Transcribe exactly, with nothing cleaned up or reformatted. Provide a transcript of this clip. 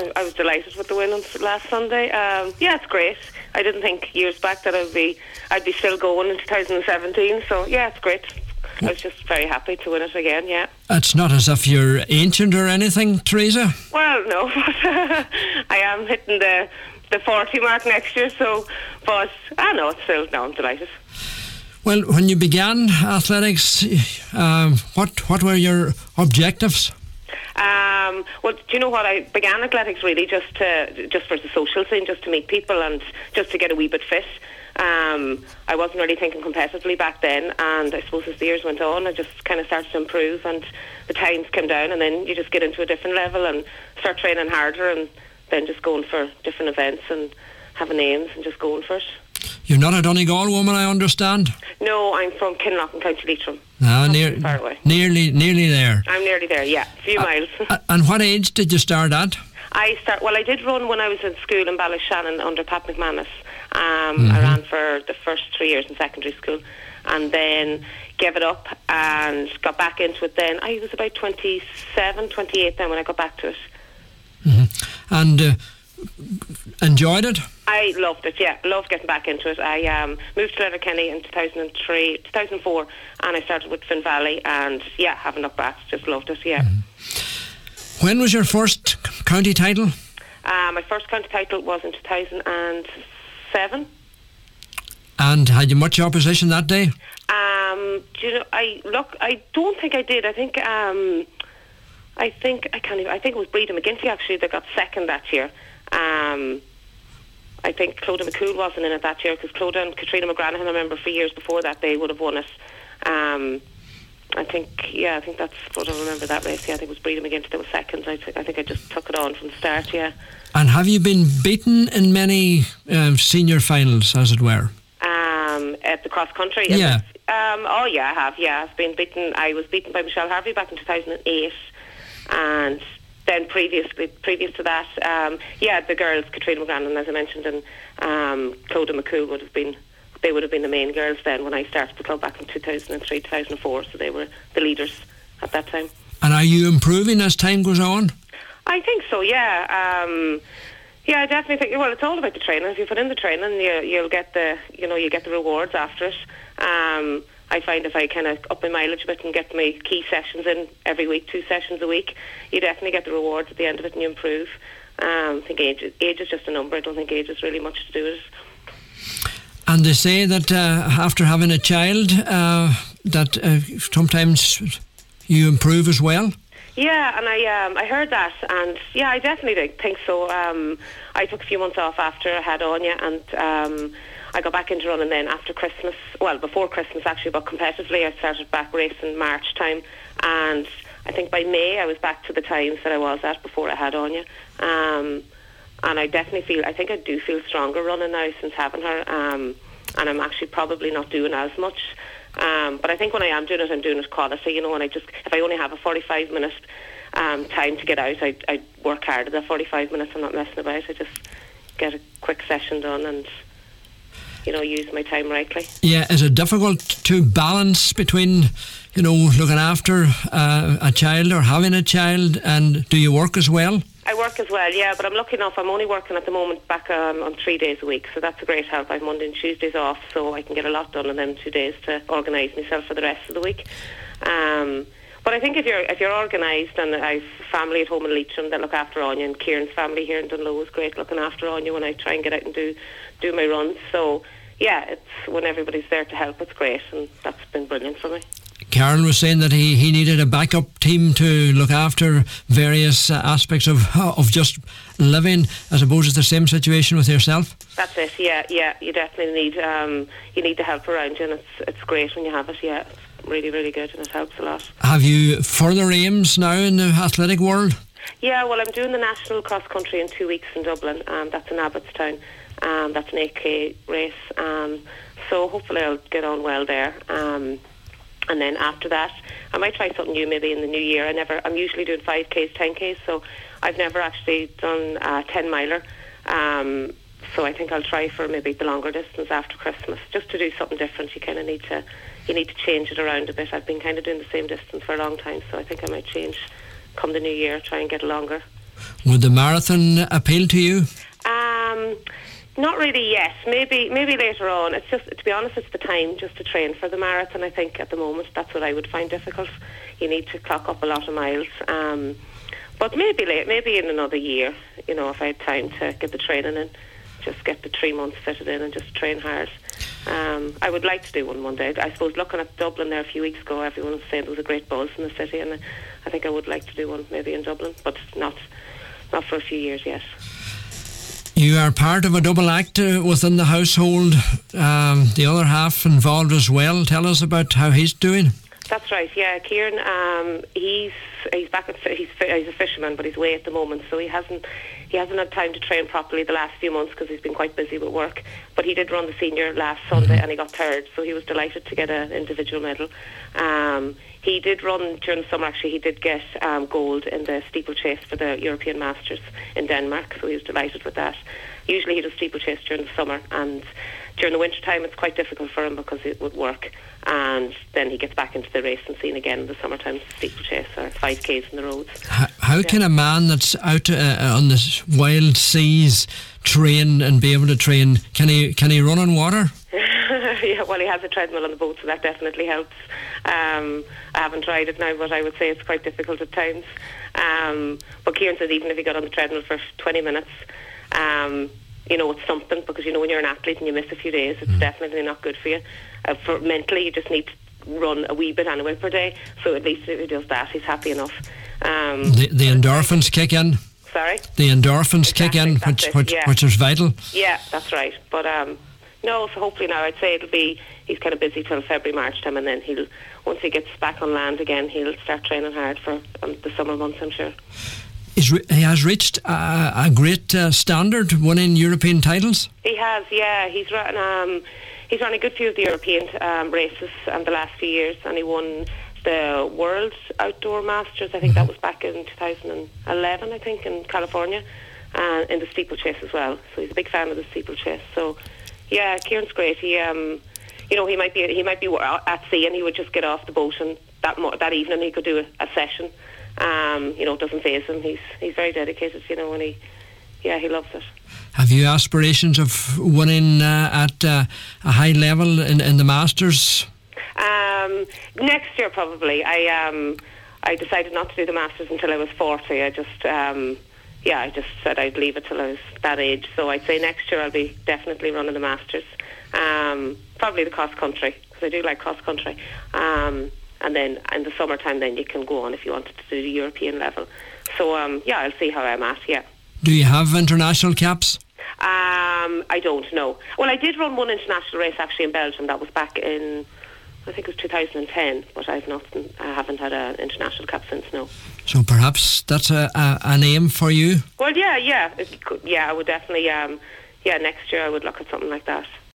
I, I was delighted with the win on last Sunday. Um, yeah, it's great. I didn't think years back that I'd be I'd be still going in twenty seventeen. So yeah, it's great. I was just very happy to win it again. Yeah. It's not as if you're ancient or anything, Teresa. Well, no, but I am hitting the the forty mark next year. So, but I know it's still. No, I'm delighted. Well, when you began athletics, um, what what were your objectives? Um, well, do you know what? I began athletics really just to, just for the social scene, just to meet people and just to get a wee bit fit. Um, I wasn't really thinking competitively back then, and I suppose as the years went on, I just kind of started to improve, and the times came down, and then you just get into a different level and start training harder, and then just going for different events and having aims and just going for it. You're not a Donegal woman, I understand? No, I'm from Kinloch in County Leitrim. No, near, far away. Nearly, nearly there. I'm nearly there, yeah, a few uh, miles. uh, and what age did you start at? I start. Well, I did run when I was in school in Ballyshannon under Pat McManus. Um, mm-hmm. I ran for the first three years in secondary school, and then gave it up and got back into it then. I was about twenty-seven, twenty-eight then when I got back to it. Mm-hmm. And uh, enjoyed it? I loved it, yeah. Loved getting back into it. I um, moved to Letterkenny in two thousand three, two thousand four, and I started with Finn Valley, and yeah, haven't looked back. Just loved it, yeah. Mm-hmm. When was your first county title? Uh, my first county title was in two thousand seven. And had you much opposition that day? Um, do you know, I look. I don't think I did. I think. Um, I think I can't even. I think it was Breda McGinty actually that got second that year. Um, I think Clodagh McCool wasn't in it that year because Clodagh and Katrina McGranahan, I remember for years before that they would have won it. Um, I think, yeah, I think that's what I remember that race. Yeah, I think it was Breda McGinty that was second. I, th- I think I just took it on from the start. Yeah. And have you been beaten in many um, senior finals, as it were? Um, at the cross country. Yeah. Um, oh yeah, I have. Yeah, I've been beaten. I was beaten by Michelle Harvey back in two thousand eight, and then previously, previous to that, um, yeah, the girls, Katrina McGranahan, as I mentioned, and um, Clodagh McCool would have been. They would have been the main girls then when I started the club back in two thousand three, two thousand four. So they were the leaders at that time. And are you improving as time goes on? I think so. Yeah. Um, Yeah, I definitely think. Well, it's all about the training. If you put in the training, you, you'll get the, you know, you get the rewards after it. Um, I find if I kind of up my mileage a bit and get my key sessions in every week, two sessions a week, you definitely get the rewards at the end of it and you improve. Um, I think age, age is just a number. I don't think age has really much to do with it. And they say that uh, after having a child, uh, that uh, sometimes you improve as well. Yeah, and I um, I heard that, and yeah, I definitely think so. Um, I took a few months off after I had Anya, and um, I got back into running then after Christmas. Well, before Christmas actually, but competitively I started back racing March time, and I think by May I was back to the times that I was at before I had Anya. Um, and I definitely feel, I think I do feel stronger running now since having her, um, and I'm actually probably not doing as much. Um, but I think when I am doing it, I'm doing it quality, you know, and I just, if I only have a forty-five minute um, time to get out, I, I work hard at that forty-five minutes. I'm not messing about. I just get a quick session done and, you know, use my time rightly. Yeah, is it difficult to balance between, you know, looking after uh, a child or having a child, and do you work as well? I work as well, yeah, but I'm lucky enough. I'm only working at the moment back um, on three days a week, so that's a great help. I have Monday and Tuesdays off, so I can get a lot done in them two days to organise myself for the rest of the week. Um, but I think if you're if you're organised, and I've family at home in Leitrim that look after Anya, and Kieran's family here in Dunloe is great looking after Anya when I try and get out and do do my runs. So yeah, it's when everybody's there to help, it's great, and that's been brilliant for me. Karen was saying that he, he needed a backup team to look after various uh, aspects of of just living. I suppose it's the same situation with yourself. That's it. Yeah, yeah. You definitely need um, you need the help around you, and it's it's great when you have it. Yeah, it's really really good, and it helps a lot. Have you further aims now in the athletic world? Yeah, well, I'm doing the national cross country in two weeks in Dublin. Um, that's in Abbottstown. Um, that's an eight K race. Um, so hopefully I'll get on well there. Um, And then after that, I might try something new maybe in the new year. I never, I'm usually doing five Ks, ten Ks, so I've never actually done a ten miler. Um, so I think I'll try for maybe the longer distance after Christmas, just to do something different. You kind of need to, you need to change it around a bit. I've been kind of doing the same distance for a long time, so I think I might change come the new year, try and get a longer, Would the marathon appeal to you? Um, not really yet. Maybe maybe later on. It's just, to be honest, it's the time just to train for the marathon, I think, at the moment. That's what I would find difficult. You need to clock up a lot of miles. Um, but maybe late, maybe in another year, you know, if I had time to get the training in, just get the three months fitted in and just train hard. Um, I would like to do one one day. I suppose looking at Dublin there a few weeks ago, everyone was saying there was a great buzz in the city, and I think I would like to do one maybe in Dublin, but not not for a few years yet. You are part of a double act uh, within the household. Um, the other half involved as well. Tell us about how he's doing. That's right. Yeah, Kieran. Um, he's he's back at he's he's a fisherman, but he's away at the moment, so he hasn't he hasn't had time to train properly the last few months because he's been quite busy with work. But he did run the senior last Sunday, and he got third, so he was delighted to get an individual medal. Um, he did run during the summer. Actually, he did get um, gold in the steeplechase for the European Masters in Denmark, so he was delighted with that. Usually, he does steeplechase during the summer, and during the winter time, it's quite difficult for him because it would work. And then he gets back into the racing scene again in the summertime, steeplechase or five Ks in the roads. How, how yeah. can a man that's out uh, on the wild seas train and be able to train? Can he can he run on water? Yeah, well, he has a treadmill on the boat, so that definitely helps. Um, I haven't tried it now, but I would say it's quite difficult at times. Um, but Kieran says even if he got on the treadmill for twenty minutes, um, you know, it's something, because, you know, when you're an athlete and you miss a few days, it's mm. definitely not good for you. Uh, for mentally, you just need to run a wee bit anyway per day, so at least if he does that, he's happy enough. Um, the, the endorphins kick in. Sorry? The endorphins exactly, kick in, which, it, which, yeah. which is vital. Yeah, that's right. But um, no, so hopefully now, I'd say it'll be, he's kind of busy till February, March time, and then he'll, once he gets back on land again, he'll start training hard for um, the summer months, I'm sure. He's re- he has reached a, a great uh, standard, winning European titles. He has, yeah. He's run, um, he's run a good few of the European um, races um, the last few years, and he won the World Outdoor Masters. I think mm-hmm. that was back in two thousand eleven, I think, in California, and uh, in the steeplechase as well. So he's a big fan of the steeplechase. So, yeah, Kieran's great. He, um, you know, he might be he might be at sea, and he would just get off the boat, and that mo- that evening he could do a, a session. Um, you know, it doesn't faze him. He's he's very dedicated, you know, and he, yeah, he loves it. Have you aspirations of winning uh, at uh, a high level in, in the Masters? Um, next year, probably. I um, I decided not to do the Masters until I was forty. I just, um, yeah, I just said I'd leave it till I was that age. So I'd say next year I'll be definitely running the Masters. Um, probably the cross country, because I do like cross country. Um, And then in the summertime, then you can go on if you wanted to do the European level. So, um, yeah, I'll see how I'm at, yeah. Do you have international caps? Um, I don't know. Well, I did run one international race actually in Belgium. That was back in, I think it was two thousand ten, but I've not, I haven't had an international cap since, no. So perhaps that's a, a, an aim for you? Well, yeah, yeah. It could, yeah, I would definitely, um, yeah, next year I would look at something like that.